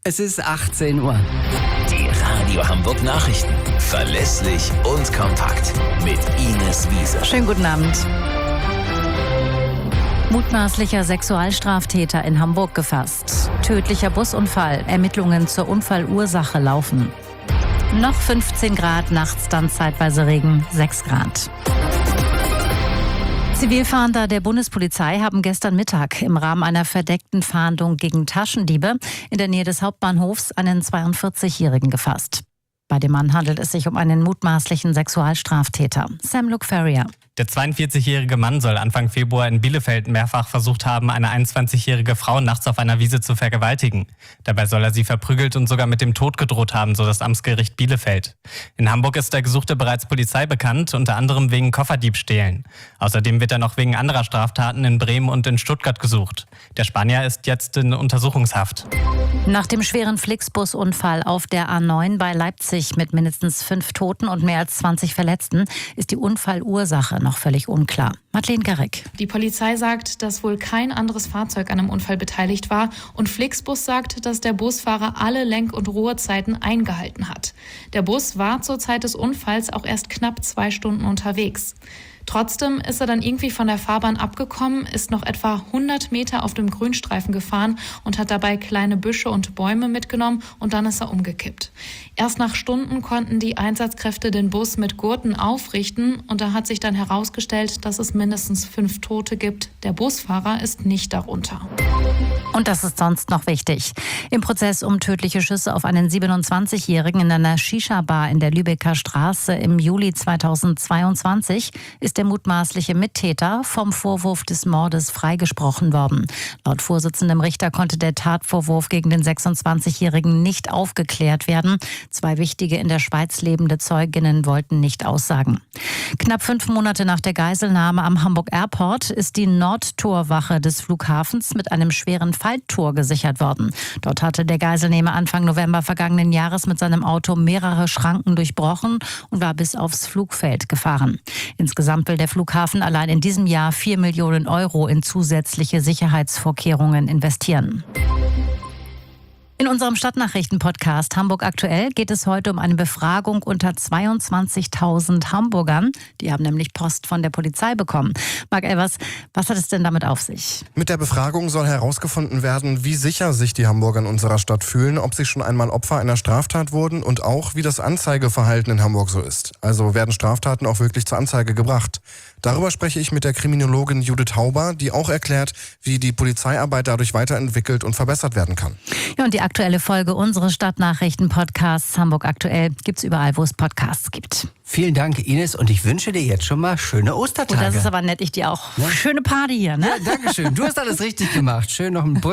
Es ist 18 Uhr. Die Radio Hamburg Nachrichten. Verlässlich und kompakt. Mit Ines Wiese. Schönen guten Abend. Mutmaßlicher Sexualstraftäter in Hamburg gefasst. Tödlicher Busunfall. Ermittlungen zur Unfallursache laufen. Noch 15 Grad, nachts dann zeitweise Regen, 6 Grad. Zivilfahnder der Bundespolizei haben gestern Mittag im Rahmen einer verdeckten Fahndung gegen Taschendiebe in der Nähe des Hauptbahnhofs einen 42-Jährigen gefasst. Bei dem Mann handelt es sich um einen mutmaßlichen Sexualstraftäter. Sam Luke Ferrier. Der 42-jährige Mann soll Anfang Februar in Bielefeld mehrfach versucht haben, eine 21-jährige Frau nachts auf einer Wiese zu vergewaltigen. Dabei soll er sie verprügelt und sogar mit dem Tod gedroht haben, so das Amtsgericht Bielefeld. In Hamburg ist der Gesuchte bereits Polizei bekannt, unter anderem wegen Kofferdiebstählen. Außerdem wird er noch wegen anderer Straftaten in Bremen und in Stuttgart gesucht. Der Spanier ist jetzt in Untersuchungshaft. Nach dem schweren Flixbusunfall auf der A9 bei Leipzig mit mindestens 5 Toten und mehr als 20 Verletzten ist die Unfallursache noch völlig unklar. Madeleine Garrick. Die Polizei sagt, dass wohl kein anderes Fahrzeug an dem Unfall beteiligt war und Flixbus sagt, dass der Busfahrer alle Lenk- und Ruhezeiten eingehalten hat. Der Bus war zur Zeit des Unfalls auch erst knapp 2 Stunden unterwegs. Trotzdem ist er dann irgendwie von der Fahrbahn abgekommen, ist noch etwa 100 Meter auf dem Grünstreifen gefahren und hat dabei kleine Büsche und Bäume mitgenommen und dann ist er umgekippt. Erst nach Stunden konnten die Einsatzkräfte den Bus mit Gurten aufrichten und da hat sich dann herausgestellt, dass es mindestens 5 Tote gibt. Der Busfahrer ist nicht darunter. Und das ist sonst noch wichtig. Im Prozess um tödliche Schüsse auf einen 27-Jährigen in einer Shisha-Bar in der Lübecker Straße im Juli 2022 ist der mutmaßliche Mittäter vom Vorwurf des Mordes freigesprochen worden. Laut Vorsitzendem Richter konnte der Tatvorwurf gegen den 26-Jährigen nicht aufgeklärt werden. 2 wichtige in der Schweiz lebende Zeuginnen wollten nicht aussagen. Knapp 5 Monate nach der Geiselnahme am Hamburg Airport ist die Nordtorwache des Flughafens mit einem schweren Falltor gesichert worden. Dort hatte der Geiselnehmer Anfang November vergangenen Jahres mit seinem Auto mehrere Schranken durchbrochen und war bis aufs Flugfeld gefahren. Insgesamt will der Flughafen allein in diesem Jahr 4 Millionen Euro in zusätzliche Sicherheitsvorkehrungen investieren. In unserem Stadtnachrichten-Podcast Hamburg aktuell geht es heute um eine Befragung unter 22.000 Hamburgern. Die haben nämlich Post von der Polizei bekommen. Marc Elvers, was hat es denn damit auf sich? Mit der Befragung soll herausgefunden werden, wie sicher sich die Hamburger in unserer Stadt fühlen, ob sie schon einmal Opfer einer Straftat wurden und auch, wie das Anzeigeverhalten in Hamburg so ist. Also werden Straftaten auch wirklich zur Anzeige gebracht. Darüber spreche ich mit der Kriminologin Judith Hauber, die auch erklärt, wie die Polizeiarbeit dadurch weiterentwickelt und verbessert werden kann. Ja, und die aktuelle Folge unseres Stadtnachrichten-Podcasts Hamburg aktuell gibt's überall, wo es Podcasts gibt. Vielen Dank, Ines, und ich wünsche dir jetzt schon mal schöne Ostertage. Oh, das ist aber nett, ich dir auch. Ja. Schöne Party hier, ne? Ja, danke schön. Du hast alles richtig gemacht. Schön noch ein